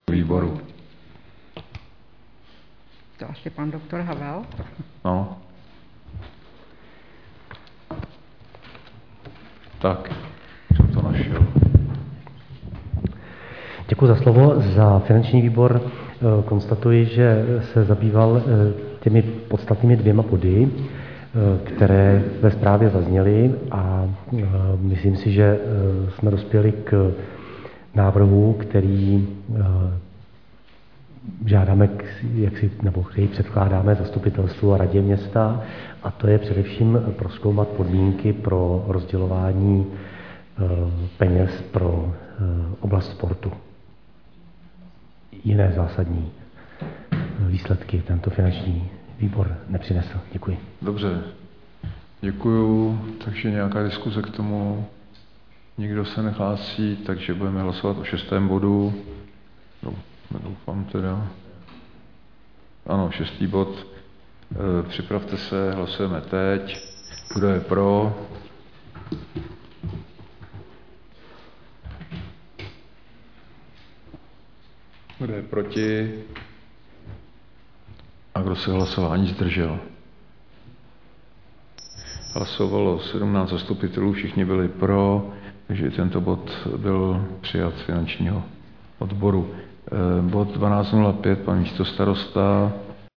výboru. To asi pan doktor Havel. No. Tak, jsem to našel. Děkuji za slovo. Za finanční výbor konstatuji, že se zabýval těmi podstatnými 2 body, které ve zprávě zazněly, a myslím si, že jsme dospěli k návrhu, který žádáme, nebo který předkládáme zastupitelstvu a radě města, a to je především prozkoumat podmínky pro rozdělování peněz pro oblast sportu. Jiné zásadní výsledky tento finanční výbor nepřinesl. Děkuji. Dobře, děkuju. Takže nějaká diskuze k tomu? Nikdo se nehlásí, takže budeme hlasovat o 6. bodu. No, doufám teda. Ano, 6. bod. Připravte se, hlasujeme teď. Kdo je pro? Kdo je proti? A kdo se hlasování zdržel? Hlasovalo 17 zastupitelů, všichni byli pro, takže tento bod byl přijat z finančního odboru. Bod 12.05, pan místostarosta.